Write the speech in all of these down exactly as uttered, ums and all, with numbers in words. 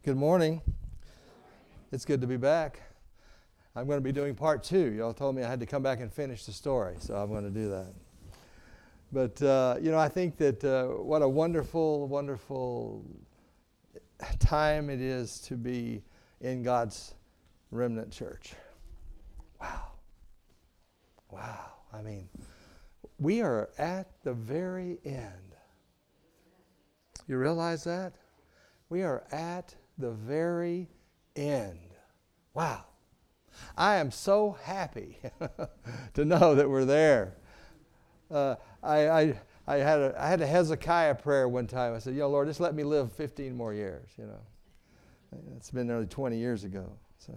Good morning. It's good to be back. I'm going to be doing part two. Y'all told me I had to come back and finish the story, so I'm going to do that. But, uh, you know, I think that uh, what a wonderful, wonderful time it is to be in God's remnant church. Wow. Wow. I mean, we are at the very end. You realize that? We are at the very end. Wow. I am so happy to know that we're there. Uh, I, I, I, had a, I had a Hezekiah prayer one time. I said, you know, Lord, just let me live fifteen more years, you know. It's been nearly twenty years ago. So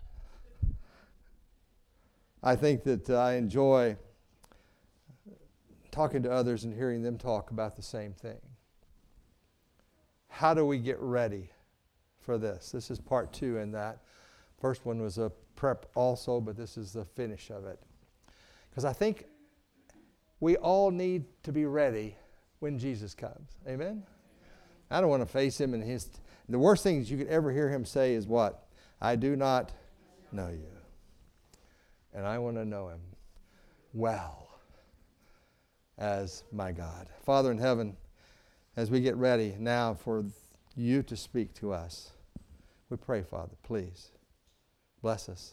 I think that uh, I enjoy talking to others and hearing them talk about the same thing. How do we get ready for this? This is part two in that. First one was a prep also, but this is the finish of it. Because I think we all need to be ready when Jesus comes. Amen? I don't want to face him and his... The worst things you could ever hear him say is what? I do not know you. And I want to know him well as my God. Father in heaven, as we get ready now for you to speak to us, we pray, Father, please bless us.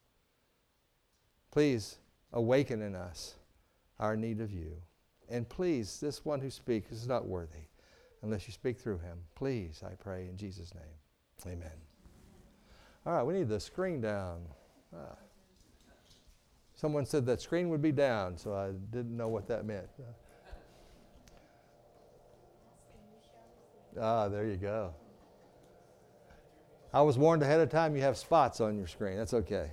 Please awaken in us our need of you. And please, this one who speaks is not worthy unless you speak through him. Please, I pray in Jesus' name. Amen. All right, we need the screen down. Ah. Someone said that screen would be down, so I didn't know what that meant. Ah, there you go. I was warned ahead of time you have spots on your screen. That's okay.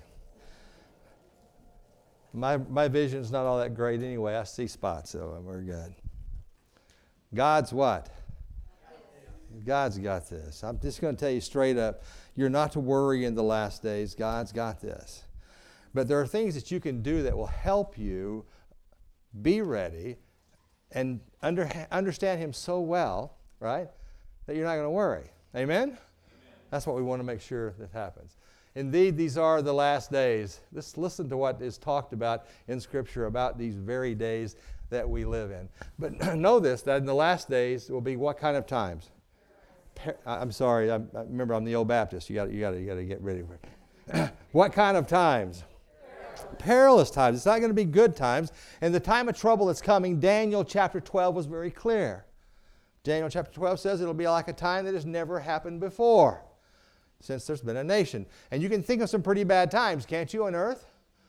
My my vision's not all that great anyway. I see spots, so we're good. God's what? God's got this. I'm just going to tell you straight up, you're not to worry in the last days. God's got this. But there are things that you can do that will help you be ready and under, understand him so well, right, that you're not going to worry. Amen? That's what we want to make sure that happens. Indeed, these are the last days. Let's listen to what is talked about in Scripture about these very days that we live in. But know this, that in the last days will be what kind of times? Per- I'm sorry, I'm, I remember I'm the old Baptist. You got you got you got to get ready for it. What kind of times? Perilous. Perilous times. It's not going to be good times. And the time of trouble that's coming, Daniel chapter twelve was very clear. Daniel chapter twelve says it'll be like a time that has never happened before since there's been a nation. And you can think of some pretty bad times, can't you, on earth?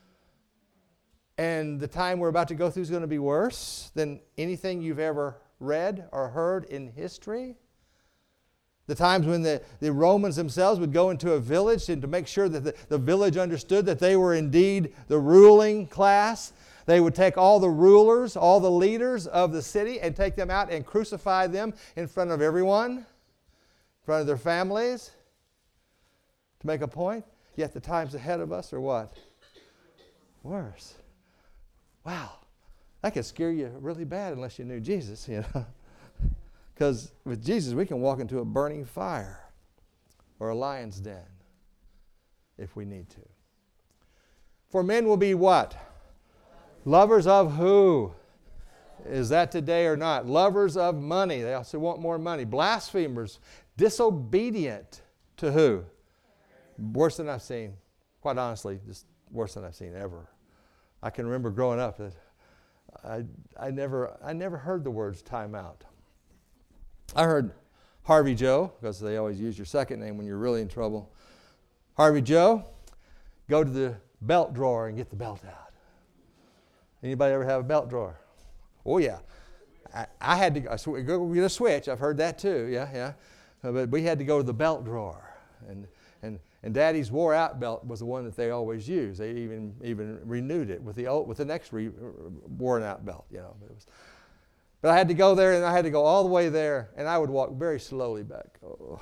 And the time we're about to go through is going to be worse than anything you've ever read or heard in history. The times when the, the Romans themselves would go into a village and to make sure that the, the village understood that they were indeed the ruling class, they would take all the rulers, all the leaders of the city and take them out and crucify them in front of everyone, in front of their families, to make a point. Yet the times ahead of us are what? Worse. Wow. That could scare you really bad unless you knew Jesus, you know. Because with Jesus, we can walk into a burning fire or a lion's den if we need to. For men will be what? Lovers of who? Is that today or not? Lovers of money. They also want more money. Blasphemers. Disobedient to who? Worse than I've seen. Quite honestly, just worse than I've seen ever. I can remember growing up that I, I, never, I never heard the words time out. I heard Harvey Joe, because they always use your second name when you're really in trouble. Harvey Joe, go to the belt drawer and get the belt out. Anybody ever have a belt drawer? Oh, yeah. I, I had to go, go get a switch. I've heard that too. Yeah, yeah. Uh, but we had to go to the belt drawer. And and and Daddy's wore-out belt was the one that they always used. They even even renewed it with the old, with the next re, worn-out belt. You know, but it was. But I had to go there, and I had to go all the way there, and I would walk very slowly back. Oh.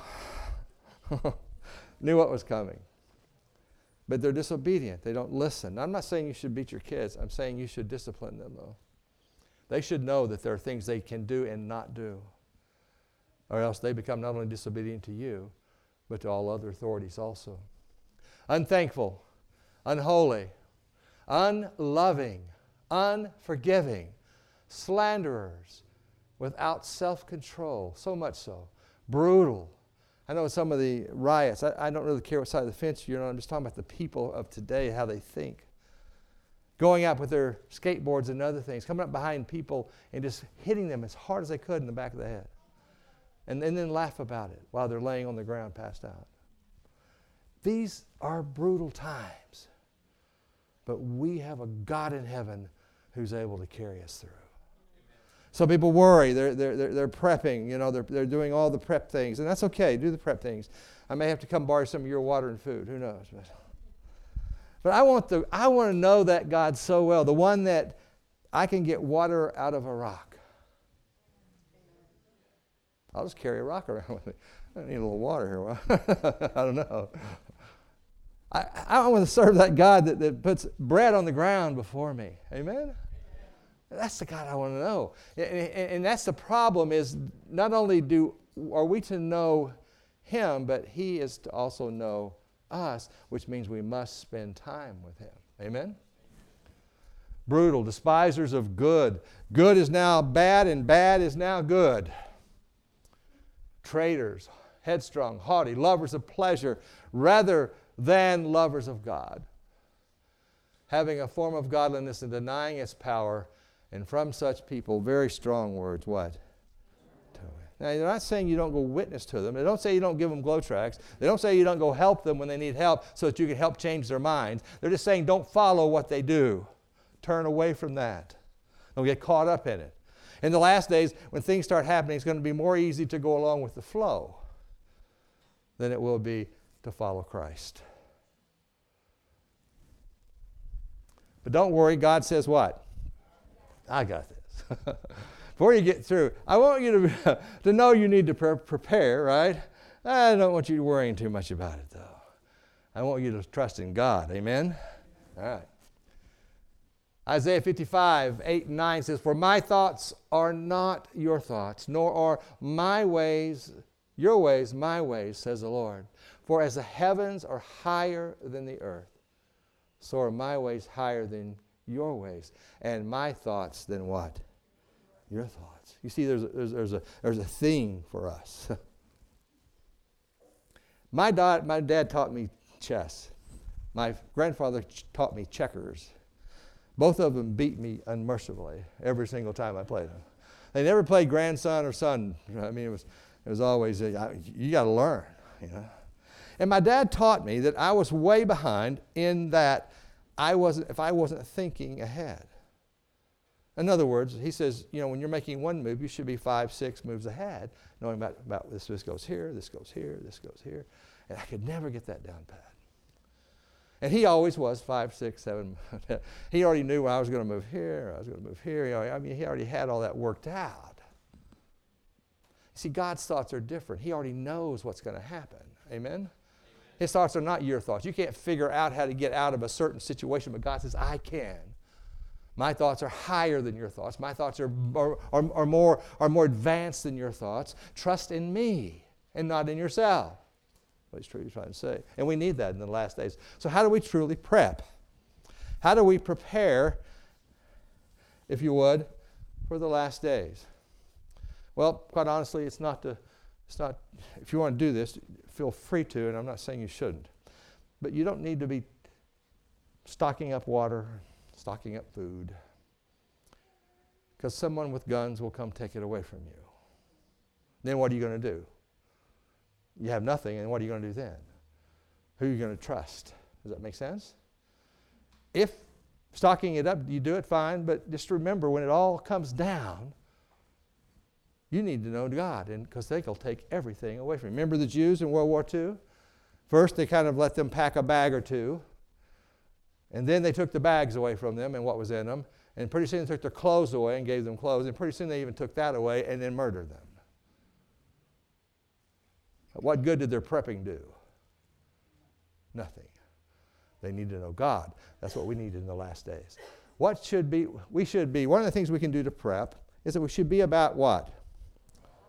Knew what was coming. But they're disobedient. They don't listen. I'm not saying you should beat your kids. I'm saying you should discipline them, though. They should know that there are things they can do and not do. Or else they become not only disobedient to you, but to all other authorities also. Unthankful, unholy, unloving, unforgiving, slanderers, without self-control, so much so, brutal. I know some of the riots, I, I don't really care what side of the fence you're on, I'm just talking about the people of today, how they think. Going out with their skateboards and other things, coming up behind people and just hitting them as hard as they could in the back of the head. And, and then laugh about it while they're laying on the ground passed out. These are brutal times. But we have a God in heaven who's able to carry us through. So people worry. They're, they're, they're, they're prepping. You know, they're, they're doing all the prep things. And that's okay. Do the prep things. I may have to come borrow some of your water and food. Who knows? But, but I want the I want to know that God so well. The one that I can get water out of a rock. I'll just carry a rock around with me. I need a little water here. I don't know. I, I want to serve that God that, that puts bread on the ground before me. Amen? That's the God I want to know. And, and, and that's the problem is not only do are we to know Him, but He is to also know us, which means we must spend time with Him. Amen? Brutal, despisers of good. Good is now bad and bad is now good. Traitors, headstrong, haughty, lovers of pleasure rather than lovers of God. Having a form of godliness and denying its power, and from such people, very strong words, what? Now, they're not saying you don't go witness to them. They don't say you don't give them glow tracts. They don't say you don't go help them when they need help so that you can help change their minds. They're just saying don't follow what they do. Turn away from that. Don't get caught up in it. In the last days, when things start happening, it's going to be more easy to go along with the flow than it will be to follow Christ. But don't worry, God says what? I got this. Before you get through, I want you to, to know you need to pre- prepare, right? I don't want you worrying too much about it, though. I want you to trust in God. Amen? All right. Isaiah fifty-five, eight and nine says, "For my thoughts are not your thoughts, nor are my ways your ways my ways, says the Lord. For as the heavens are higher than the earth, so are my ways higher than your ways, and my thoughts than what? Your thoughts." You see, there's a, there's, there's a, there's a thing for us. my, dad, my dad taught me chess. My grandfather ch- taught me checkers. Both of them beat me unmercifully every single time I played them. They never played grandson or son. I mean, it was it was always, a, you got to learn, you know. And my dad taught me that I was way behind in that I wasn't, if I wasn't thinking ahead. In other words, he says, you know, when you're making one move, you should be five, six moves ahead, knowing about, about this, this goes here, this goes here, this goes here. And I could never get that down pat. And he always was five, six, seven. He already knew when I was going to move here, I was going to move here. You know, I mean, he already had all that worked out. See, God's thoughts are different. He already knows what's going to happen. Amen? Amen? His thoughts are not your thoughts. You can't figure out how to get out of a certain situation, but God says, I can. My thoughts are higher than your thoughts. My thoughts are, are, are, are, more, are more advanced than your thoughts. Trust in me and not in yourself. What he's truly trying to say. And we need that in the last days. So how do we truly prep? How do we prepare, if you would, for the last days? Well, quite honestly, it's not to, it's not, if you want to do this, feel free to, and I'm not saying you shouldn't. But you don't need to be stocking up water, stocking up food, because someone with guns will come take it away from you. Then what are you going to do? You have nothing, and what are you going to do then? Who are you going to trust? Does that make sense? If stocking it up, you do it, fine, but just remember, when it all comes down, you need to know God, and because they will take everything away from you. Remember the Jews in World War Two? First, they kind of let them pack a bag or two, and then they took the bags away from them and what was in them, and pretty soon they took their clothes away and gave them clothes, and pretty soon they even took that away and then murdered them. What good did their prepping do? Nothing. They need to know God. That's what we need in the last days. What should be, we should be, one of the things we can do to prep is that we should be about what?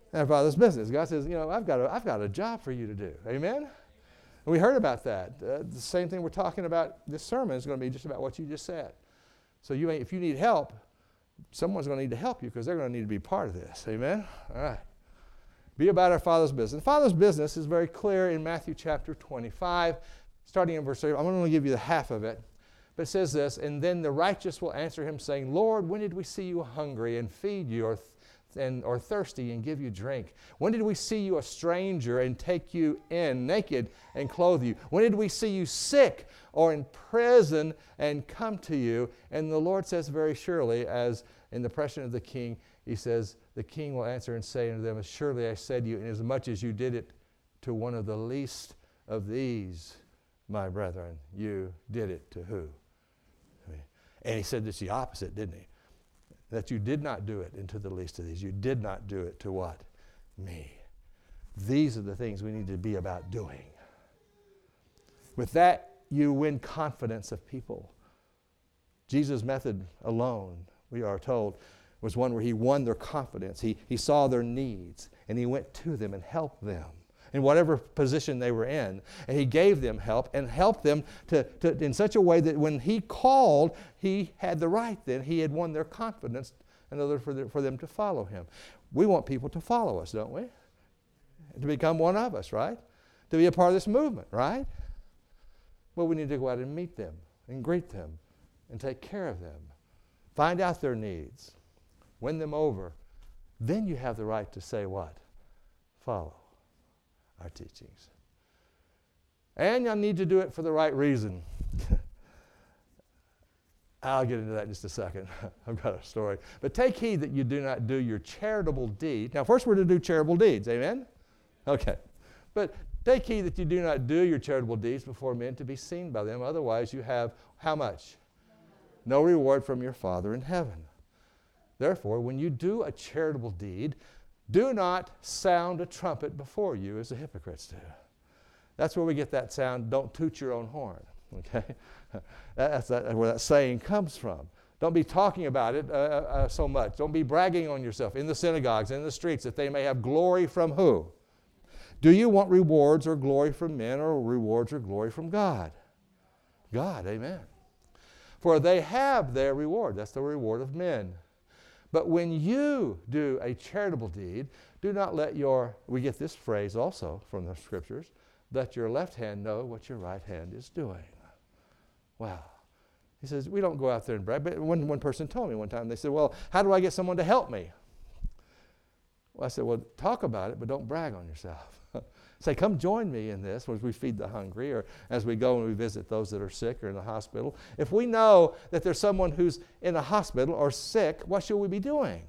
our Father's business. God says, you know, I've got a, I've got a job for you to do. Amen? And we heard about that. Uh, the same thing we're talking about this sermon is going to be just about what you just said. So you ain't, if you need help, someone's going to need to help you because they're going to need to be part of this. Amen? All right. Be about our Father's business. The Father's business is very clear in Matthew chapter twenty-five, starting in verse three. I'm going to give you the half of it. But it says this, and then the righteous will answer him, saying, Lord, when did we see you hungry and feed you, or, th- and, or thirsty and give you drink? When did we see you a stranger and take you in naked and clothe you? When did we see you sick or in prison and come to you? And the Lord says very surely, as in the presence of the king, he says, the king will answer and say unto them, as surely I said to you, inasmuch as you did it to one of the least of these, my brethren, you did it to who? And he said this the opposite, didn't he? That you did not do it into the least of these. You did not do it to what? Me. These are the things we need to be about doing. With that, you win confidence of people. Jesus' method alone, we are told, was one where he won their confidence. He, he saw their needs, and he went to them and helped them in whatever position they were in. And he gave them help and helped them to, to, in such a way that when he called, he had the right then. He had won their confidence in order for, the, for them to follow him. We want people to follow us, don't we? To become one of us, right? To be a part of this movement, right? Well, we need to go out and meet them and greet them and take care of them. Find out their needs. Win them over. Then you have the right to say what? Follow our teachings. And you'll need to do it for the right reason. I'll get into that in just a second. I've got a story. But take heed that you do not do your charitable deed. Now, first we're to do charitable deeds. Amen? Okay. But take heed that you do not do your charitable deeds before men to be seen by them. Otherwise you have how much? No reward from your Father in heaven. Therefore, when you do a charitable deed, do not sound a trumpet before you as the hypocrites do. That's where we get that sound, don't toot your own horn. Okay? That's that, where that saying comes from. Don't be talking about it uh, uh, so much. Don't be bragging on yourself in the synagogues, in the streets, that they may have glory from who? Do you want rewards or glory from men, or rewards or glory from God? God, amen. For they have their reward. That's the reward of men. But when you do a charitable deed, do not let your, we get this phrase also from the scriptures, let your left hand know what your right hand is doing. Wow. He says, we don't go out there and brag. But one, one person told me one time, they said, well, how do I get someone to help me? Well, I said, well, talk about it, but don't brag on yourself. Say, come join me in this as we feed the hungry, or as we go and we visit those that are sick or in the hospital. If we know that there's someone who's in a hospital or sick, what should we be doing?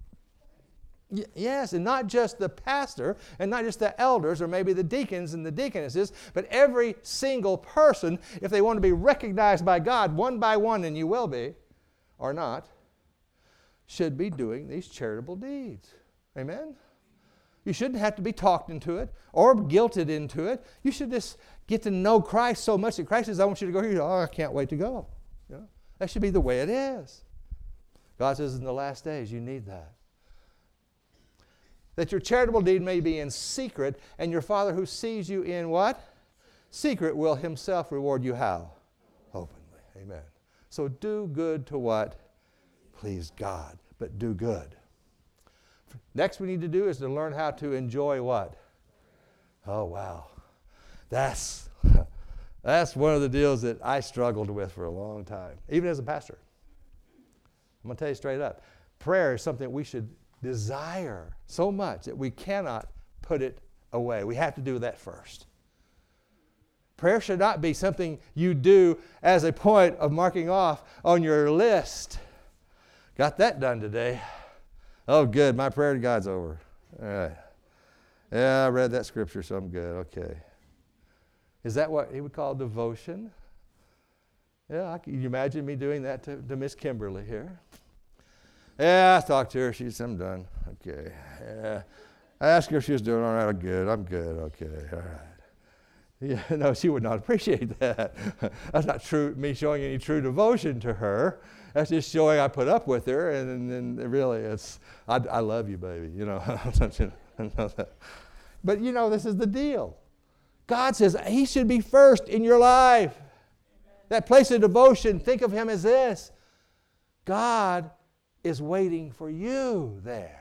Y- yes, and not just the pastor, and not just the elders, or maybe the deacons and the deaconesses, but every single person, if they want to be recognized by God one by one, and you will be, or not, should be doing these charitable deeds. Amen? You shouldn't have to be talked into it or guilted into it. You should just get to know Christ so much that Christ says, I want you to go here. Oh, I can't wait to go. You know? That should be the way it is. God says in the last days, you need that. That your charitable deed may be in secret, and your Father who sees you in what? Secret will himself reward you how? Openly. Amen. So do good to what? Please God, but do good. Next we need to do is to learn how to enjoy what? Oh, wow. That's, that's one of the deals that I struggled with for a long time, even as a pastor. I'm going to tell you straight up. Prayer is something we should desire so much that we cannot put it away. We have to do that first. Prayer should not be something you do as a point of marking off on your list. Got that done today. Oh, good. My prayer to God's over. All right. Yeah, I read that scripture, so I'm good. Okay. Is that what he would call devotion? Yeah, I can you imagine me doing that to, to Miss Kimberly here. Yeah, I talked to her. She said, I'm done. Okay. Yeah. I asked her if she was doing all right. I'm good. I'm good. Okay. All right. Yeah, no, she would not appreciate that. That's not true. Me showing any true devotion to her. That's just showing I put up with her, and then really, it's I, I love you, baby. You know. But you know, this is the deal. God says He should be first in your life. That place of devotion, think of Him as this. God is waiting for you there.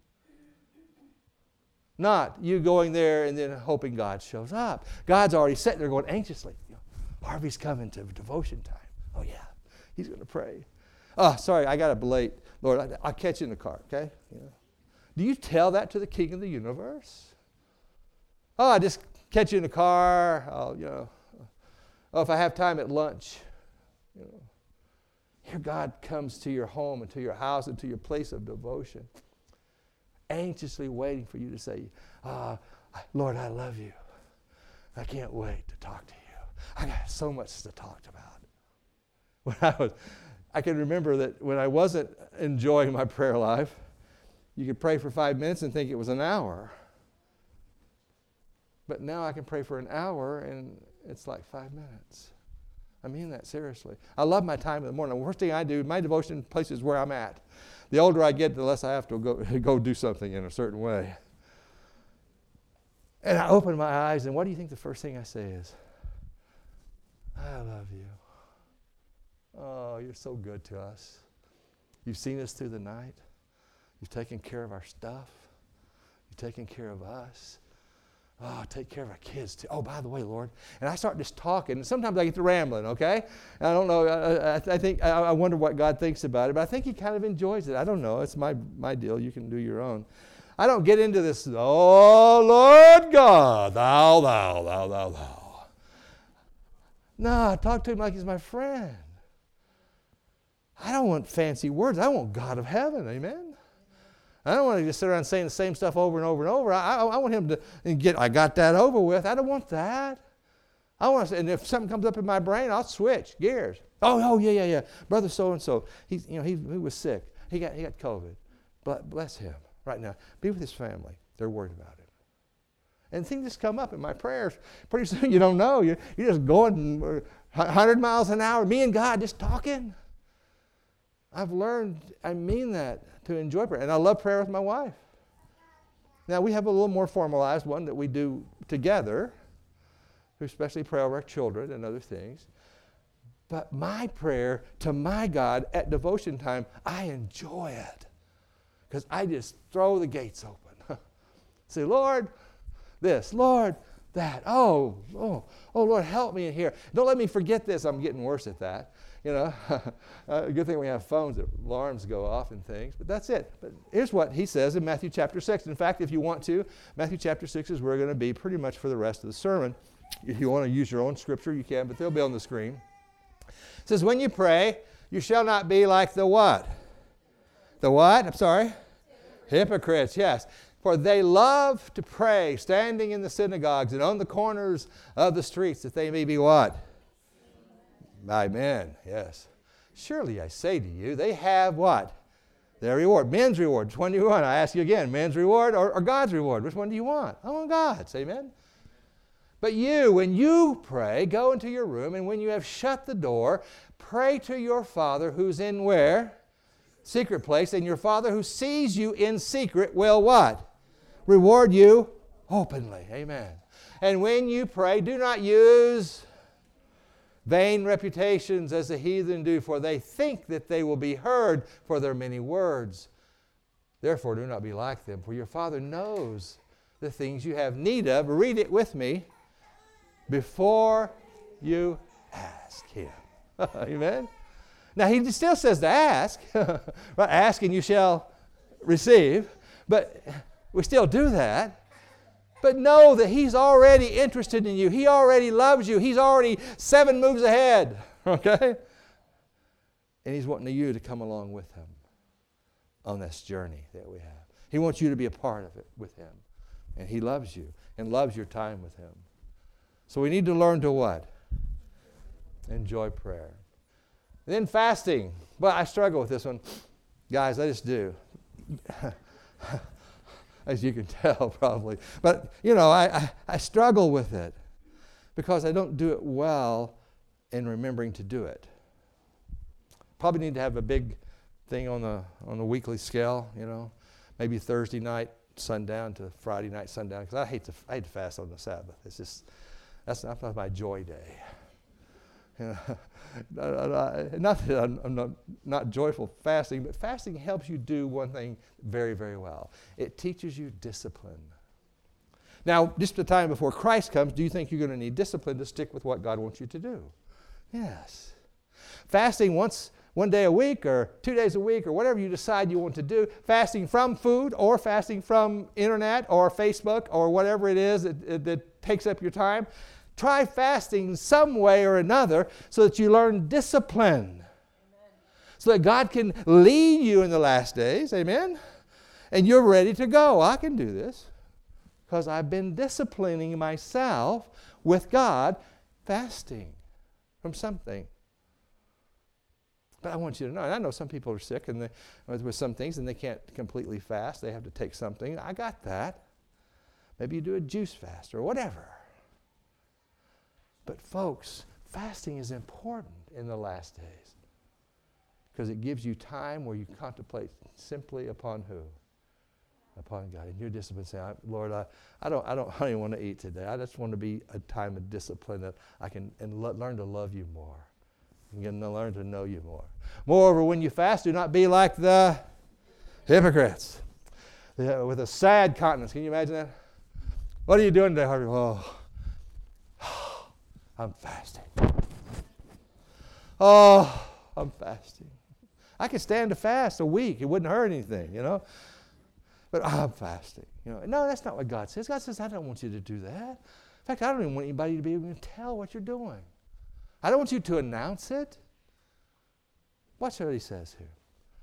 Not you going there and then hoping God shows up. God's already sitting there going anxiously. You know, Harvey's coming to devotion time. Oh yeah, he's going to pray. Oh, sorry, I got to be late. Lord, I'll catch you in the car, okay? You know. Do you tell that to the King of the universe? Oh, I just catch you in the car. I'll, you know. Oh, if I have time at lunch. You know. Here God comes to your home and to your house and to your place of devotion, anxiously waiting for you to say, oh, Lord, I love you. I can't wait to talk to you. I got so much to talk about. When I was, I can remember that when I wasn't enjoying my prayer life, you could pray for five minutes and think it was an hour. But now I can pray for an hour and it's like five minutes. I mean that seriously. I love my time in the morning. The first thing I do, my devotion place is where I'm at. The older I get, the less I have to go, go do something in a certain way. And I open my eyes, and what do you think the first thing I say is? I love you. Oh, you're so good to us. You've seen us through the night. You've taken care of our stuff. You've taken care of us. Oh, take care of our kids too. Oh, by the way, Lord. And I start just talking. And sometimes I get to rambling, okay? And I don't know. I, I, I think I, I wonder what God thinks about it. But I think He kind of enjoys it. I don't know. It's my, my deal. You can do your own. I don't get into this, oh, Lord God, thou, thou, thou, thou, thou. No, I talk to Him like He's my friend. I don't want fancy words. I want God of heaven. Amen? I don't want to just sit around saying the same stuff over and over and over. I, I, I want Him to get, I got that over with. I don't want that. I want to, and if something comes up in my brain, I'll switch gears. Oh, oh, yeah, yeah, yeah. Brother so-and-so, he's, you know, he, he was sick. He got, he got COVID. But bless him right now. Be with his family. They're worried about him. And things just come up in my prayers. Pretty soon you don't know. You're, you're just going one hundred miles an hour. Me and God just talking. I've learned, I mean that, to enjoy prayer. And I love prayer with my wife. Now, we have a little more formalized one that we do together, especially pray over our children and other things. But my prayer to my God at devotion time, I enjoy it. Because I just throw the gates open. Say, Lord, this, Lord, that. Oh, oh, oh, Lord, help me in here. Don't let me forget this. I'm getting worse at that. You know, uh, good thing we have phones that alarms go off and things, but that's it. But here's what He says in Matthew chapter six. In fact, if you want to, Matthew chapter six is where we're going to be pretty much for the rest of the sermon. If you want to use your own scripture, you can, but they'll be on the screen. It says, when you pray, you shall not be like the what? The what? I'm sorry? Hypocrites, yes. For they love to pray, standing in the synagogues and on the corners of the streets, that they may be what? By men, yes. Surely I say to you, they have what? Their reward. Men's reward. Which one do you want? I ask you again, men's reward or, or God's reward? Which one do you want? I want God's. Amen? But you, when you pray, go into your room, and when you have shut the door, pray to your Father who's in where? Secret place. And your Father who sees you in secret will what? Reward you openly. Amen. And when you pray, do not use vain reputations as the heathen do, for they think that they will be heard for their many words. Therefore, do not be like them, for your Father knows the things you have need of. Read it with me. Before you ask Him. Amen? Now, He still says to ask. Right? Ask and you shall receive. But we still do that. But know that He's already interested in you. He already loves you. He's already seven moves ahead. Okay? And He's wanting you to come along with Him on this journey that we have. He wants you to be a part of it with Him. And He loves you and loves your time with Him. So we need to learn to what? Enjoy prayer. And then fasting. Well, I struggle with this one. Guys, I just do. As you can tell, probably. But, you know, I, I, I struggle with it because I don't do it well in remembering to do it. Probably need to have a big thing on the on the weekly scale, you know. Maybe Thursday night sundown to Friday night sundown, because I hate to I hate to fast on the Sabbath. It's just that's not my joy day. You know, not that I'm, I'm not, not joyful fasting, but fasting helps you do one thing very, very well. It teaches you discipline. Now, just the time before Christ comes, do you think you're going to need discipline to stick with what God wants you to do? Yes. Fasting once, one day a week or two days a week or whatever you decide you want to do, fasting from food or fasting from internet or Facebook or whatever it is that, that takes up your time, try fasting some way or another so that you learn discipline. Amen. So that God can lead you in the last days. Amen? And you're ready to go. I can do this because I've been disciplining myself with God, fasting from something. But I want you to know, and I know some people are sick and they, with some things and they can't completely fast. They have to take something. I got that. Maybe you do a juice fast or whatever. But folks, fasting is important in the last days because it gives you time where you contemplate simply upon who? Upon God. And your discipline saying, Lord, I, I, don't, I, don't, I don't even want to eat today. I just want to be a time of discipline that I can and le- learn to love you more. And get to learn to know you more. Moreover, when you fast, do not be like the hypocrites with a sad countenance. Can you imagine that? What are you doing today, Harvey? Oh, I'm fasting. Oh, I'm fasting. I could stand to fast a week. It wouldn't hurt anything, you know. But I'm fasting. You know, no, that's not what God says. God says, I don't want you to do that. In fact, I don't even want anybody to be able to tell what you're doing. I don't want you to announce it. Watch what he says here.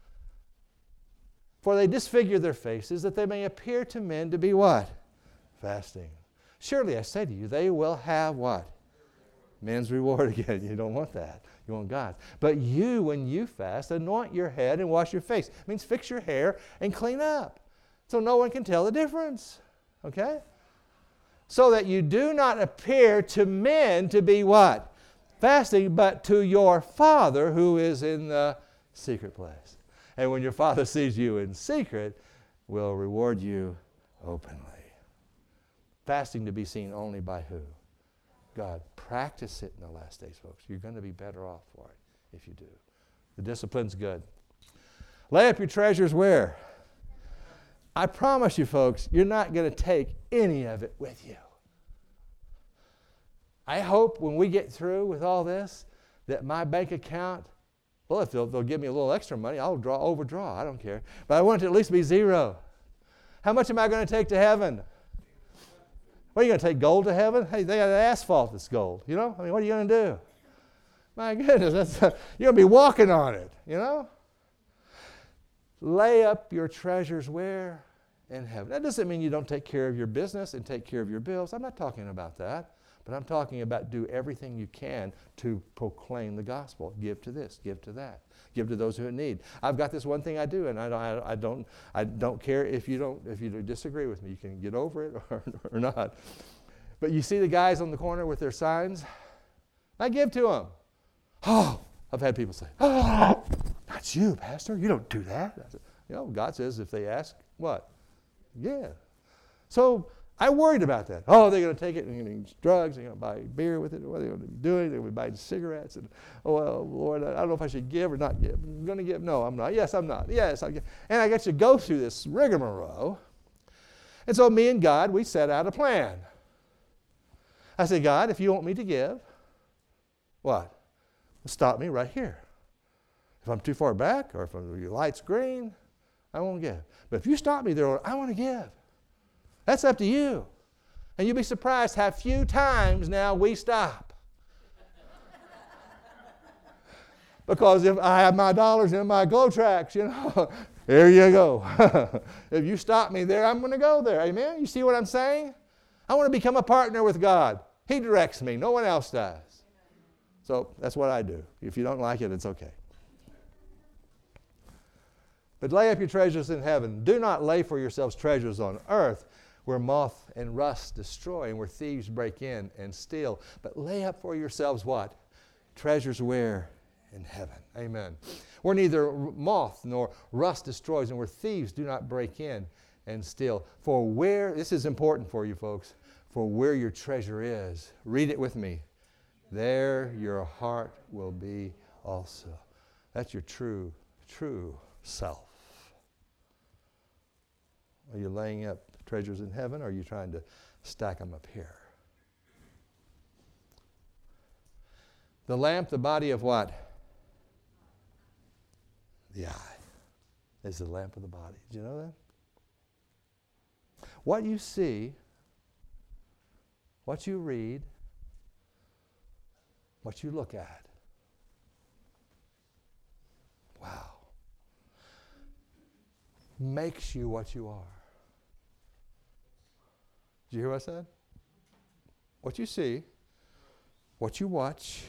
For they disfigure their faces, that they may appear to men to be what? Fasting. Surely I say to you, they will have what? Men's reward again. You don't want that. You want God's. But you, when you fast, anoint your head and wash your face. It means fix your hair and clean up. So no one can tell the difference. Okay? So that you do not appear to men to be what? Fasting, but to your Father who is in the secret place. And when your Father sees you in secret, will reward you openly. Fasting to be seen only by who? God. Practice it in the last days, folks. You're going to be better off for it if you do. The discipline's good. Lay up your treasures where? I promise you, folks, you're not going to take any of it with you. I hope when we get through with all this that my bank account, well, if they'll, they'll give me a little extra money, I'll draw, overdraw. I don't care. But I want it to at least be zero. How much am I going to take to heaven? What, are you going to take gold to heaven? Hey, they got asphalt that's gold. You know? I mean, what are you going to do? My goodness, that's, uh, you're going to be walking on it, you know? Lay up your treasures where? In heaven. That doesn't mean you don't take care of your business and take care of your bills. I'm not talking about that. But I'm talking about do everything you can to proclaim the gospel. Give to this, give to that, give to those who need. I've got this one thing I do, and I don't, I don't, I don't care if you don't, if you disagree with me. You can get over it or, or not. But you see the guys on the corner with their signs. I give to them. Oh, I've had people say, "Oh, not you, Pastor. You don't do that." I said, you know, God says if they ask, what? Yeah. So I worried about that. Oh, they're going to take it and they're going to use drugs. They're going to buy beer with it. What are they going to be doing? They're going to be buying cigarettes. And, oh, well, Lord, I don't know if I should give or not give. I'm going to give. No, I'm not. Yes, I'm not. Yes, I give. And I get to go through this rigmarole. And so me and God, we set out a plan. I said, God, if you want me to give, what? Stop me right here. If I'm too far back or if your light's green, I won't give. But if you stop me there, Lord, I want to give. That's up to you. And you'll be surprised how few times now we stop. Because if I have my dollars in my glow tracks, you know, there you go. If you stop me there, I'm going to go there. Amen? You see what I'm saying? I want to become a partner with God. He directs me. No one else does. So that's what I do. If you don't like it, it's okay. But lay up your treasures in heaven. Do not lay for yourselves treasures on earth, where moth and rust destroy and where thieves break in and steal. But lay up for yourselves what? Treasures where? In heaven. Amen. Where neither moth nor rust destroys and where thieves do not break in and still. For where, this is important for you folks, for where your treasure is, read it with me, there your heart will be also. That's your true, true self. Are you laying up treasures in heaven, or are you trying to stack them up here? The lamp, the body of what? The eye is the lamp of the body. Did you know that? What you see, what you read, what you look at. Wow. Makes you what you are. Did you hear what I said? What you see, what you watch,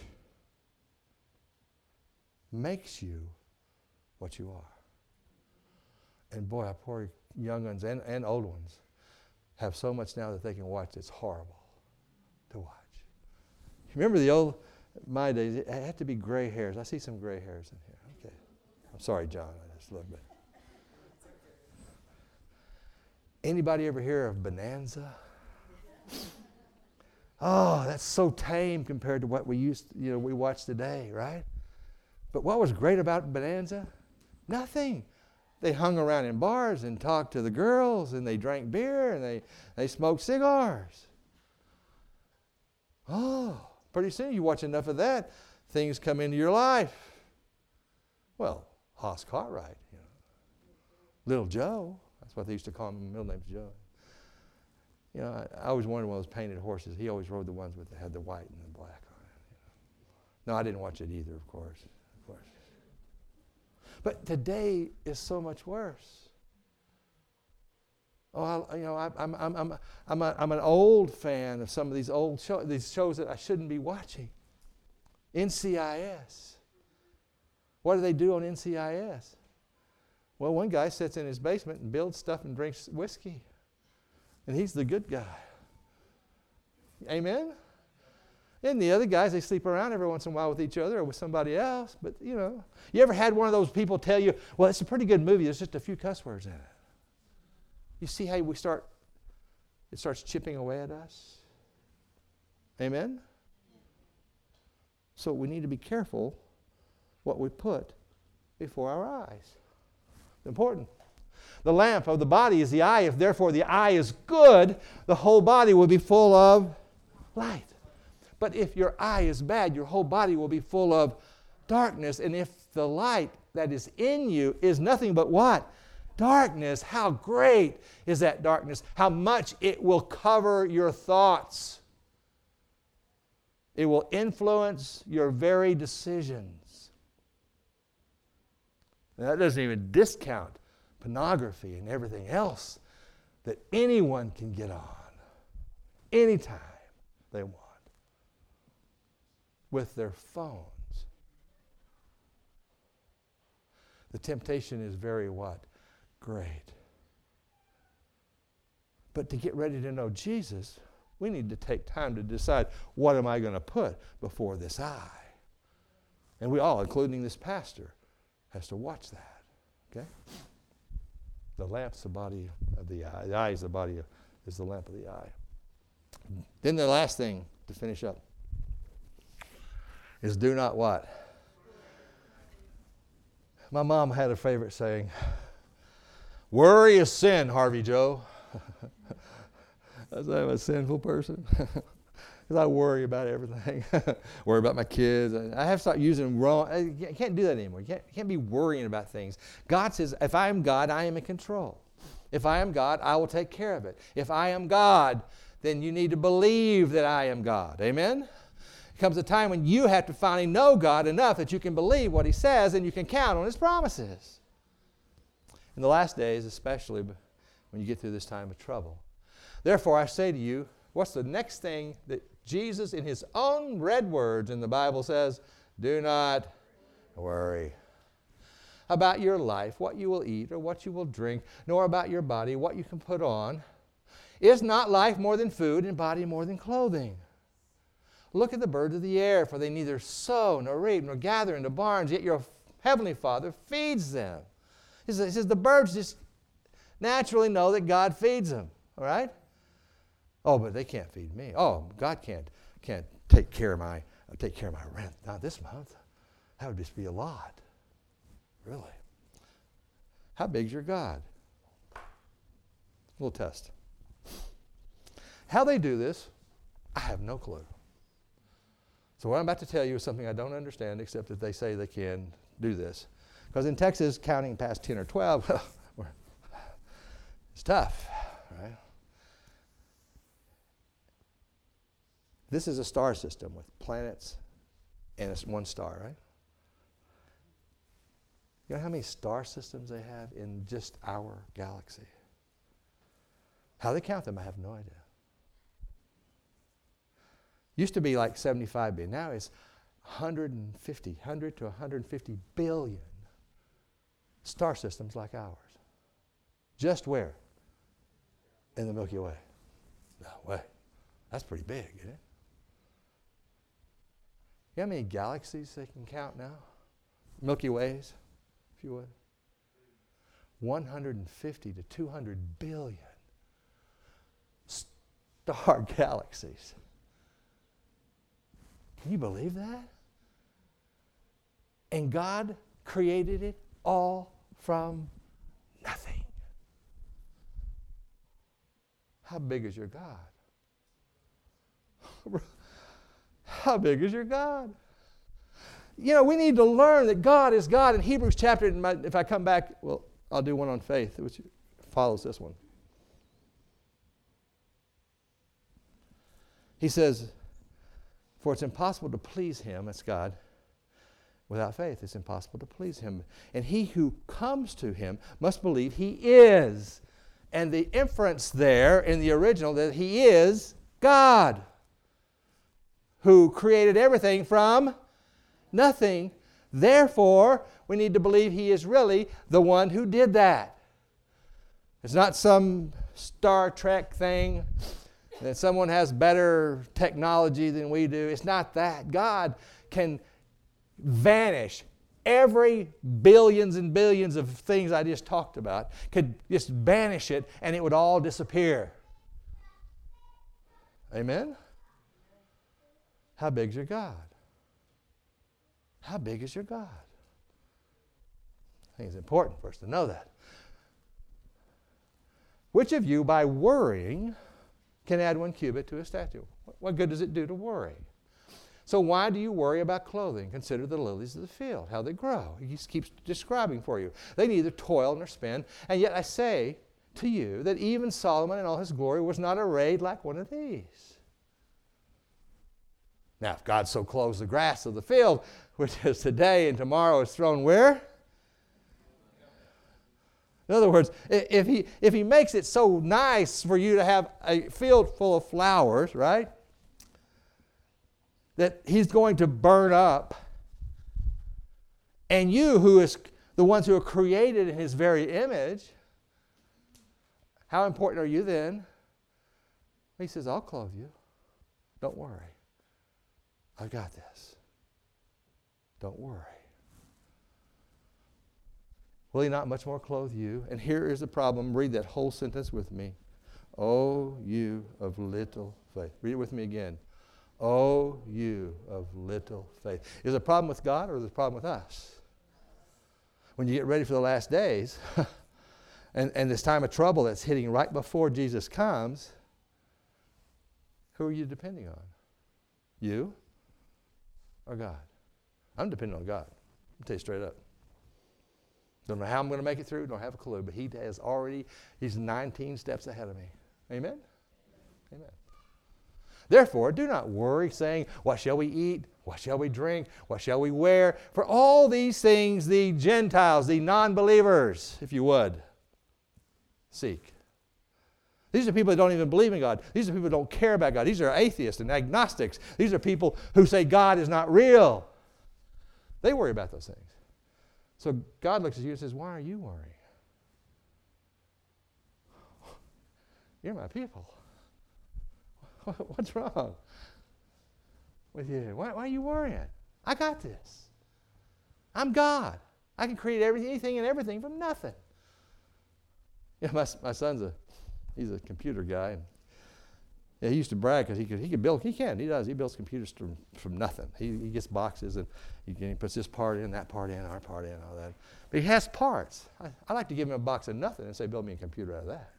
makes you what you are. And boy, our poor young ones and, and old ones have so much now that they can watch that's horrible to watch. Remember the old, my days, it had to be gray hairs. I see some gray hairs in here. Okay. I'm sorry, John, just a little bit. Anybody ever hear of Bonanza? Oh, that's so tame compared to what we used to, you know, we watch today, right? But what was great about Bonanza? Nothing. They hung around in bars and talked to the girls, and they drank beer, and they, they smoked cigars. Oh, pretty soon you watch enough of that, things come into your life. Well, Hoss Cartwright, you know, Little Joe. That's what they used to call him. Middle name's Joe. You know, I, I always wanted one of those painted horses. He always rode the ones with that had the white and the black on it. You know. No, I didn't watch it either, of course. Of course. But today is so much worse. Oh, I, you know, I, I'm I'm I'm I'm a, I'm an old fan of some of these old shows, these shows that I shouldn't be watching. N C I S. What do they do on N C I S? Well, one guy sits in his basement and builds stuff and drinks whiskey. And he's the good guy. Amen? And the other guys, they sleep around every once in a while with each other or with somebody else. But, you know, you ever had one of those people tell you, well, it's a pretty good movie. There's just a few cuss words in it. You see how we start, it starts chipping away at us? Amen? So we need to be careful what we put before our eyes. Important. The lamp of the body is the eye. If therefore the eye is good, the whole body will be full of light. But if your eye is bad, your whole body will be full of darkness. And if the light that is in you is nothing but what? Darkness. How great is that darkness? How much it will cover your thoughts. It will influence your very decisions. And that doesn't even discount pornography and everything else that anyone can get on anytime they want with their phones. The temptation is very what? Great. But to get ready to know Jesus, we need to take time to decide, what am I going to put before this eye? And we all, including this pastor, has to watch that. Okay? The lamp's the body of the eye. The eye is the body of, is the lamp of the eye. Then the last thing to finish up is do not what? My mom had a favorite saying, worry is sin, Harvey Joe. I'm a sinful person. Because I worry about everything. Worry about my kids. I have to start using wrong. I can't do that anymore. You can't, you can't be worrying about things. God says, if I am God, I am in control. If I am God, I will take care of it. If I am God, then you need to believe that I am God. Amen? There comes a time when you have to finally know God enough that you can believe what He says and you can count on His promises. In the last days, especially when you get through this time of trouble. Therefore, I say to you, what's the next thing that Jesus, in His own red words in the Bible, says? Do not worry about your life, what you will eat or what you will drink, nor about your body, what you can put on. Is not life more than food and body more than clothing? Look at the birds of the air, for they neither sow nor reap nor gather into barns, yet your heavenly Father feeds them. He says, he says the birds just, naturally know that God feeds them. All right? Oh, but they can't feed me. Oh, God can't can't take care of my take care of my rent. Not this month. That would just be a lot. Really? How big's your God? A little test. How they do this, I have no clue. So what I'm about to tell you is something I don't understand, except that they say they can do this. Because in Texas, counting past ten or twelve, it's tough, right? This is a star system with planets and it's one star, right? You know how many star systems they have in just our galaxy? How they count them, I have no idea. Used to be like seventy-five billion. Now it's one hundred fifty, one hundred to one hundred fifty billion star systems like ours. Just where? In the Milky Way. No way. That's pretty big, isn't it? You know how many galaxies they can count now? Milky Ways, if you would. one hundred fifty to two hundred billion star galaxies. Can you believe that? And God created it all from nothing. How big is your God? How big is your God? You know, we need to learn that God is God. In Hebrews chapter, if I come back, well, I'll do one on faith, which follows this one. He says, for it's impossible to please him, that's God, without faith. It's impossible to please him. And he who comes to him must believe he is. And the inference there in the original that he is God, who created everything from nothing. Therefore, we need to believe he is really the one who did that. It's not some Star Trek thing that someone has better technology than we do. It's not that. God can vanish every billions and billions of things I just talked about, could just banish it and it would all disappear. Amen? How big is your God? How big is your God? I think it's important for us to know that. Which of you, by worrying, can add one cubit to a statue? What good does it do to worry? So why do you worry about clothing? Consider the lilies of the field, how they grow. He keeps describing for you. They neither toil nor spin. And yet I say to you that even Solomon in all his glory was not arrayed like one of these. Now, if God so clothes the grass of the field, which is today and tomorrow is thrown where? In other words, if he, if he makes it so nice for you to have a field full of flowers, right, that he's going to burn up, and you, who is the ones who are created in his very image, how important are you then? He says, I'll clothe you. Don't worry. I've got this. Don't worry. Will he not much more clothe you? And here is the problem. Read that whole sentence with me. O you of little faith. Read it with me again. O you of little faith. Is there a problem with God or is there a problem with us? When you get ready for the last days, and, and this time of trouble that's hitting right before Jesus comes, who are you depending on? You or God? I'm depending on God. I'll tell you straight up. Don't know how I'm going to make it through. Don't have a clue. But he has already, he's nineteen steps ahead of me. Amen? Amen. Therefore, do not worry, saying, what shall we eat? What shall we drink? What shall we wear? For all these things the Gentiles, the non-believers, if you would, seek. These are people that don't even believe in God. These are people who don't care about God. These are atheists and agnostics. These are people who say God is not real. They worry about those things. So God looks at you and says, why are you worrying? You're my people. What's wrong with you? Why, why are you worrying? I got this. I'm God. I can create everything, anything and everything from nothing. Yeah, my my son's a he's a computer guy. And yeah, he used to brag because he could he could build. He can. He does. He builds computers from, from nothing. He he gets boxes and he, he puts this part in, that part in, our part in, all that. But he has parts. I, I like to give him a box of nothing and say, build me a computer out of that.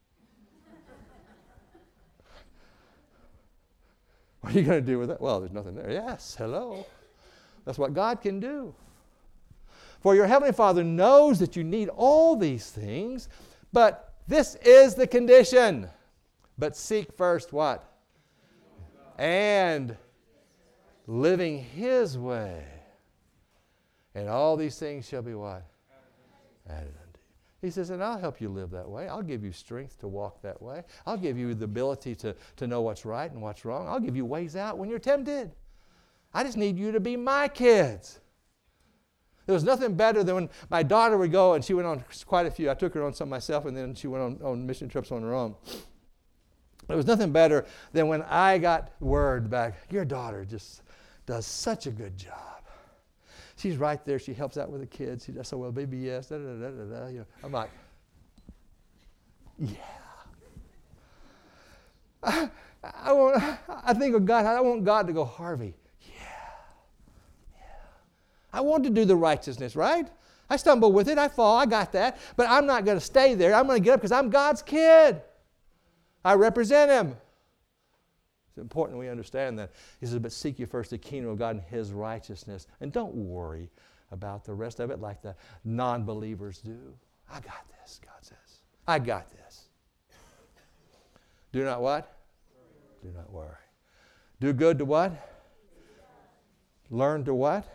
What are you going to do with that? Well, there's nothing there. Yes, hello. That's what God can do. For your Heavenly Father knows that you need all these things, but this is the condition. But seek first what? And living His way. And all these things shall be what? Added unto you. He says, and I'll help you live that way. I'll give you strength to walk that way. I'll give you the ability to, to know what's right and what's wrong. I'll give you ways out when you're tempted. I just need you to be my kids. There was nothing better than when my daughter would go, and she went on quite a few. I took her on some myself, and then she went on, on mission trips on her own. There was nothing better than when I got word back, your daughter just does such a good job. She's right there. She helps out with the kids. She does so well. Baby, yes. Da, da, da, da, da. You know, I'm like, yeah. I, I, want, I think of God. I want God to go, Harvey, yeah. Yeah. I want to do the righteousness, right? I stumble with it. I fall. I got that. But I'm not going to stay there. I'm going to get up because I'm God's kid. I represent Him. It's important we understand that. He says, but seek you first the kingdom of God and His righteousness. And don't worry about the rest of it like the non-believers do. I got this, God says. I got this. Do not what? Do not worry. Do good to what? Learn to what?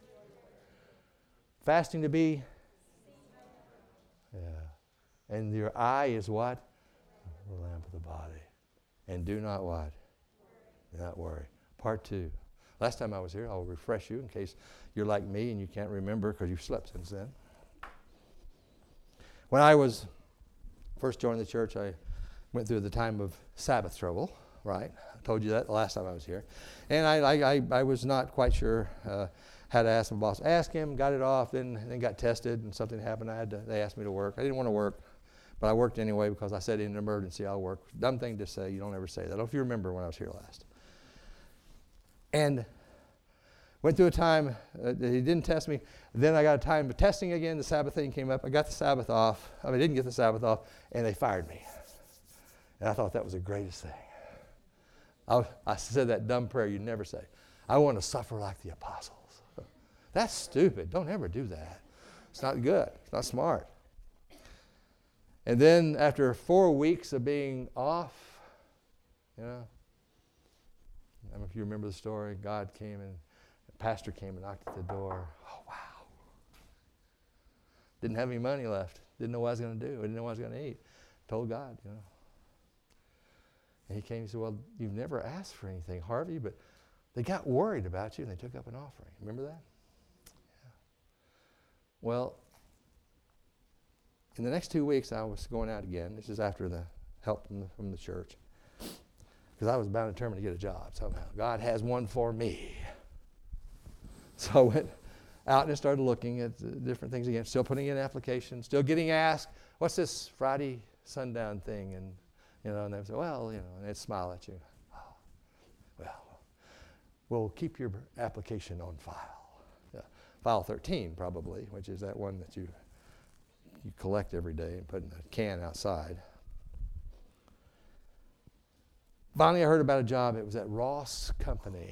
Fasting to be? Yeah. And your eye is what? The lamp of the body. And do not what? Do not worry. Part two. Last time I was here, I'll refresh you in case you're like me and you can't remember because you've slept since then. When I was first joined the church, I went through the time of Sabbath trouble, right? I told you that the last time I was here. And I I, I, I was not quite sure uh, how to ask my boss. Ask him, got it off, then, then got tested and something happened. I had to, they asked me to work. I didn't want to work. But I worked anyway because I said in an emergency I'll work. Dumb thing to say. You don't ever say that. I don't know if you remember when I was here last. And went through a time, uh, he didn't test me. Then I got a time of testing again. The Sabbath thing came up. I got the Sabbath off. I mean, I didn't get the Sabbath off, and they fired me. And I thought that was the greatest thing. I, I said that dumb prayer you never say. I want to suffer like the apostles. That's stupid. Don't ever do that. It's not good. It's not smart. And then after four weeks of being off, you know, I don't know if you remember the story, God came and the pastor came and knocked at the door. Oh, wow. Didn't have any money left. Didn't know what I was going to do. I didn't know what I was going to eat. Told God, you know. And he came and said, well, you've never asked for anything, Harvey, but they got worried about you and they took up an offering. Remember that? Yeah. Well, in the next two weeks, I was going out again. This is after the help from the, from the church. Because I was bound and determined to get a job somehow. God has one for me. So I went out and started looking at uh, different things again. Still putting in applications. Still getting asked, what's this Friday sundown thing? And, you know, and they would say, well, you know, and they'd smile at you. Oh, well, we'll keep your application on file. Yeah. File thirteen, probably, which is that one that you... you collect every day and put in a can outside. Finally, I heard about a job. It was at Ross Company.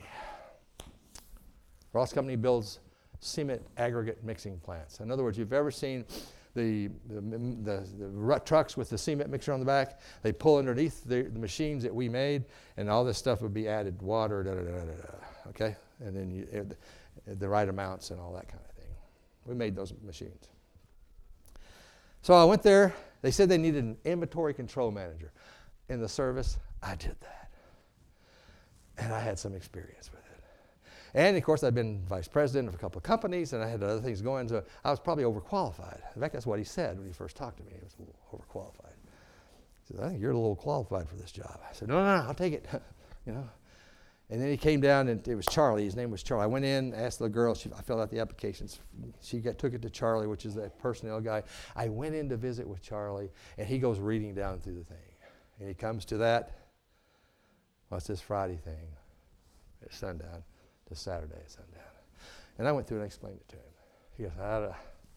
Ross Company builds cement aggregate mixing plants. In other words, you've ever seen the, the, the, the trucks with the cement mixer on the back? They pull underneath the, the machines that we made, and all this stuff would be added, water, da da da da da. Okay? And then you, it, the right amounts and all that kind of thing. We made those machines. So I went there. They said they needed an inventory control manager. In the service, I did that. And I had some experience with it. And, of course, I'd been vice president of a couple of companies, and I had other things going, so I was probably overqualified. In fact, that's what he said when he first talked to me. He was a little overqualified. He said, I think you're a little qualified for this job. I said, no, no, no, I'll take it. You know. And then he came down, and it was Charlie. His name was Charlie. I went in, asked the girl. She, I filled out the applications. She got, took it to Charlie, which is the personnel guy. I went in to visit with Charlie, and he goes reading down through the thing. And he comes to that, what's this Friday thing? At sundown, to Saturday at sundown. And I went through and explained it to him. He goes, I,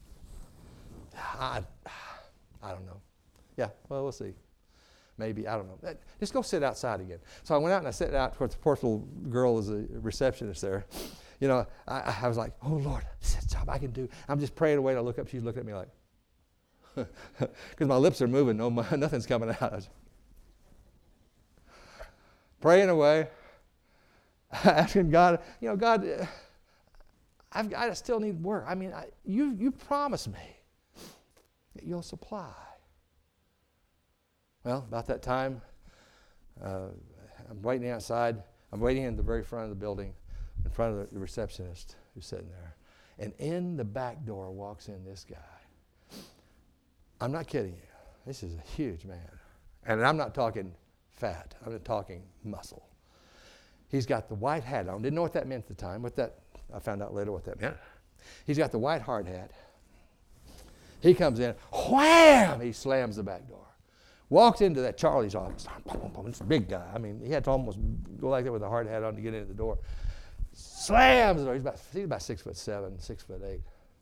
I, I don't know. Yeah, well, we'll see. Maybe, I don't know. Just go sit outside again. So I went out and I sat out. Of course, the poor little girl is a receptionist there. You know, I, I was like, oh, Lord, this is a job I can do. I'm just praying away, and I look up. She's looking at me like, because my lips are moving. No, my, nothing's coming out. I was praying away, asking God, you know, God, uh, I've, I still need work. I mean, I, you, you promised me that you'll supply. Well, about that time, uh, I'm waiting outside. I'm waiting in the very front of the building, in front of the, the receptionist who's sitting there. And in the back door walks in this guy. I'm not kidding you. This is a huge man. And I'm not talking fat. I'm not talking muscle. He's got the white hat on. Didn't know what that meant at the time. What that, I found out later what that meant. He's got the white hard hat. He comes in. Wham! He slams the back door. Walked into that Charlie's office. It's a big guy. I mean, he had to almost go like that with a hard hat on to get into the door. Slams the door. He's about, he's about six foot seven, six foot eight.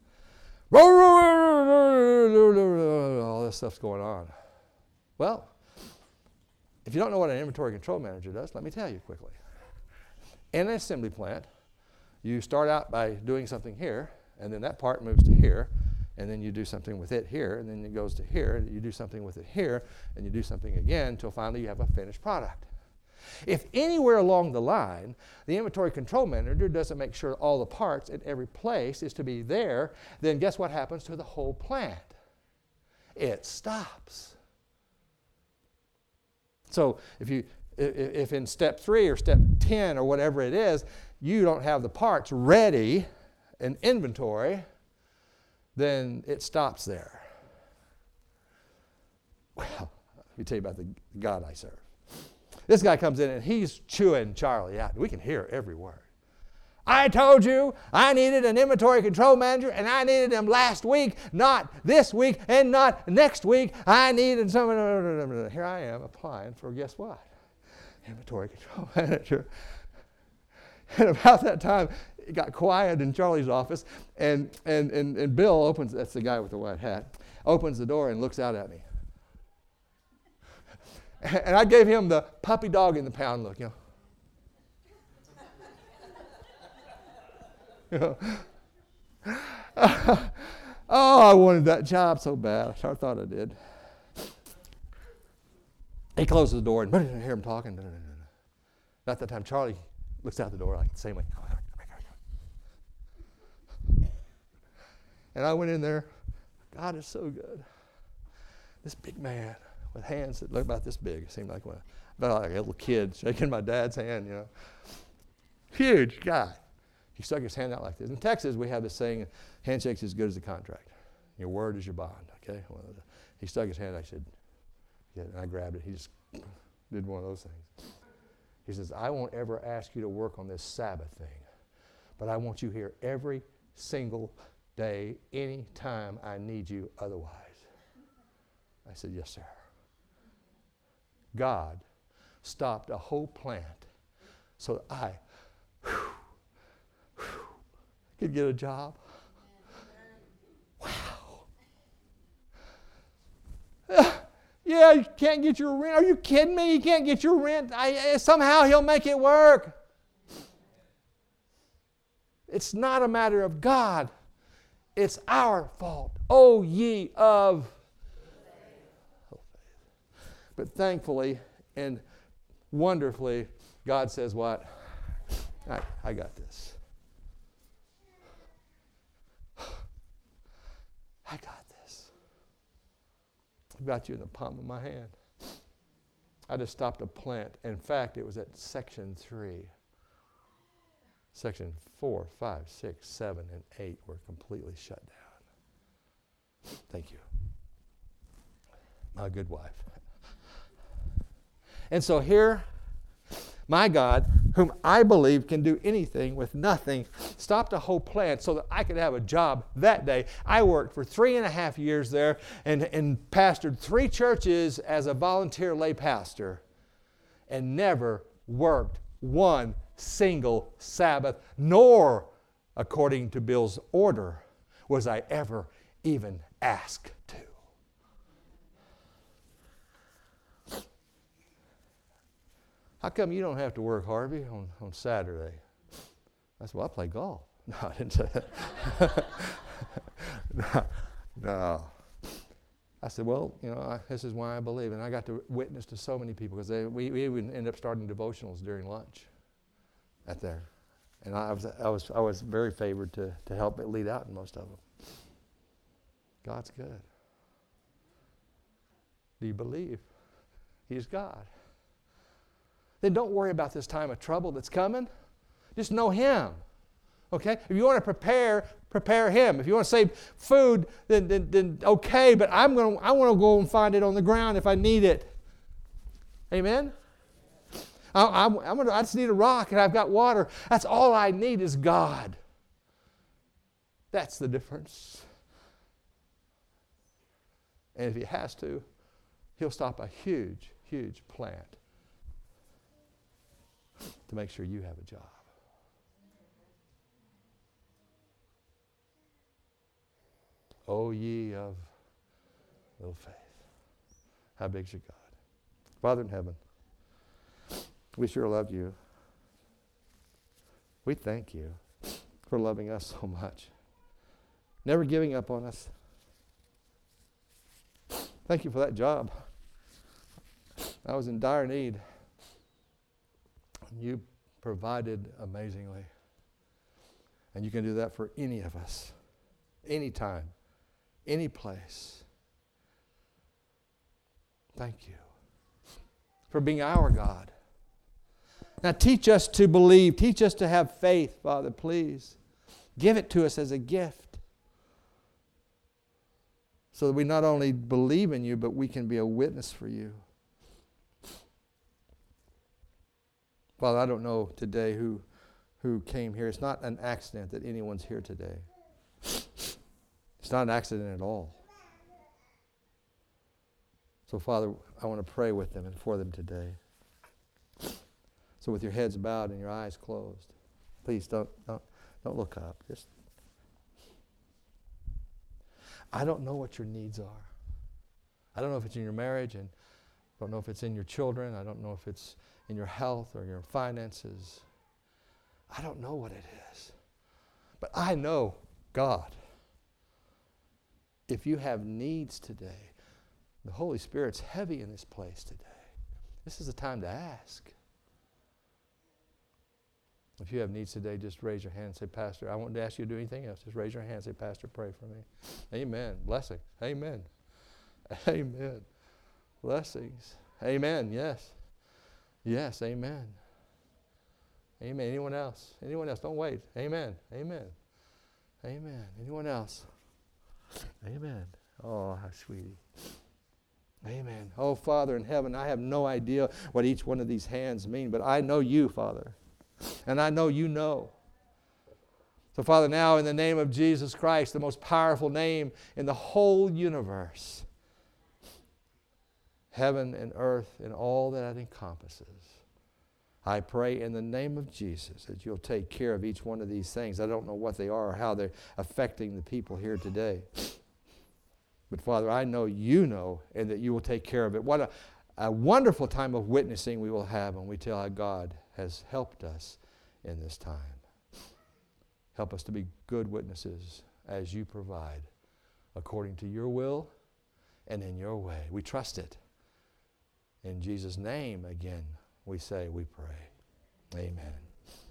All this stuff's going on. Well, if you don't know what an inventory control manager does, let me tell you quickly. In an assembly plant, you start out by doing something here, and then that part moves to here, and then you do something with it here, and then it goes to here, and you do something with it here, and you do something again until finally you have a finished product. If anywhere along the line, the inventory control manager doesn't make sure all the parts in every place is to be there, then guess what happens to the whole plant? It stops. So if you, if in step three or step ten or whatever it is, you don't have the parts ready in inventory, then it stops there. Well, let me tell you about the God I serve. This guy comes in and he's chewing Charlie out. We can hear every word. I told you I needed an inventory control manager, and I needed him last week, not this week and not next week. I needed someone. Here I am applying for, guess what? Inventory control manager. And about that time, it got quiet in Charlie's office, and, and, and, and Bill opens, that's the guy with the white hat, opens the door and looks out at me. And I gave him the puppy dog in the pound look, you know. You know. Oh, I wanted that job so bad. I sure thought I did. He closes the door and I hear him talking. About that time, Charlie looks out the door like the same way. And I went in there. God is so good. This big man with hands that look about this big. It seemed like, one, about like a little kid shaking my dad's hand, you know. Huge guy. He stuck his hand out like this. In Texas, we have this saying, handshake's as good as a contract. Your word is your bond, okay? Well, he stuck his hand. I said, yeah, and I grabbed it. He just did one of those things. He says, I won't ever ask you to work on this Sabbath thing, but I want you here every single day, any time I need you otherwise. I said, yes, sir. God stopped a whole plant so that I whew, whew, could get a job. Wow. Uh, yeah, you can't get your rent. Are you kidding me? You can't get your rent. I, somehow he'll make it work. It's not a matter of God. It's our fault. O ye of faith. But thankfully and wonderfully, God says what? I, I got this. I got this. I've got you in the palm of my hand. I just stopped a plant. In fact, it was at section three. Section four, five, six, seven, and eight were completely shut down. Thank you. My good wife. And so here, My God, whom I believe can do anything with nothing, stopped a whole plant so that I could have a job that day. I worked for three and a half years there and, and pastored three churches as a volunteer lay pastor and never worked one single Sabbath, nor, according to Bill's order, was I ever even asked to. How come you don't have to work, Harvey, on, on Saturday? I said, well, I play golf. No, I didn't say that. no, no. I said, well, you know, I, this is why I believe. And I got to witness to so many people because they, we, we even ended up starting devotionals during lunch at there. And I was, I was, I was very favored to, to help lead out in most of them. God's good. Do you believe He's God? Then don't worry about this time of trouble that's coming. Just know Him. Okay? If you want to prepare, prepare Him. If you want to save food, then, then, then okay, but I'm going to, I want to go and find it on the ground if I need it. Amen? I, I, I'm gonna, I just need a rock and I've got water. That's all I need is God. That's the difference. And if He has to, He'll stop a huge, huge plant to make sure you have a job. O ye of little faith. How big's your God? Father in heaven, we sure love you. We thank you for loving us so much. Never giving up on us. Thank you for that job. I was in dire need. You provided amazingly. And you can do that for any of us. Anytime. Any place. Thank you for being our God. Now teach us to believe. Teach us to have faith, Father, please. Give it to us as a gift. So that we not only believe in you, but we can be a witness for you. Father, I don't know today who, who came here. It's not an accident that anyone's here today. It's not an accident at all. So, Father, I want to pray with them and for them today. So with your heads bowed and your eyes closed, please don't, don't, don't look up. Just, I don't know what your needs are. I don't know if it's in your marriage, and I don't know if it's in your children. I don't know if it's in your health or your finances. I don't know what it is. But I know God. If you have needs today, the Holy Spirit's heavy in this place today. This is the time to ask. If you have needs today, just raise your hand and say, Pastor, I want to ask you to do anything else. Just raise your hand and say, Pastor, pray for me. Amen. Blessing. Amen. Amen. Blessings. Amen. Yes. Yes. Amen. Amen. Anyone else? Anyone else? Don't wait. Amen. Amen. Amen. Anyone else? Amen. Oh, how sweetie. Amen. Oh, Father in heaven, I have no idea what each one of these hands mean, but I know you, Father. And I know you know. So, Father, now in the name of Jesus Christ, the most powerful name in the whole universe, heaven and earth and all that it encompasses, I pray in the name of Jesus that you'll take care of each one of these things. I don't know what they are or how they're affecting the people here today. But, Father, I know you know and that you will take care of it. What a, a wonderful time of witnessing we will have when we tell how God has helped us in this time. Help us to be good witnesses as you provide, according to your will and in your way. We trust it. In Jesus' name, again, we say, we pray. Amen.